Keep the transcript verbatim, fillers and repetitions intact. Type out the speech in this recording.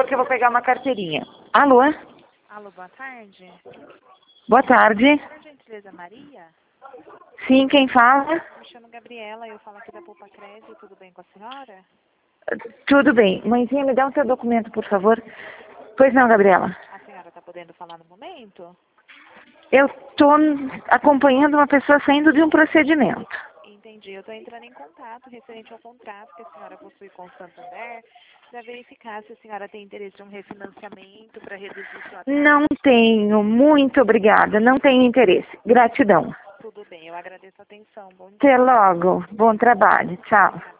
favor, que eu vou pegar uma carteirinha. Alô? Alô, boa tarde. Boa tarde. Por gentileza, Maria? Sim, quem fala? Me chamo Gabriela, eu falo aqui da Poupa Crédito, tudo bem com a senhora? Tudo bem. Mãezinha, me dá o seu documento, por favor. Pois não, Gabriela. A senhora está podendo falar no momento? Eu estou acompanhando uma pessoa saindo de um procedimento. Entendi. Eu estou entrando em contato referente ao contrato que a senhora possui com o Santander para verificar se a senhora tem interesse em um refinanciamento para reduzir sua taxa. Não tenho. Muito obrigada. Não tenho interesse. Gratidão. Tudo bem, eu agradeço a atenção. Bom dia. Até logo. Bom trabalho. Tchau.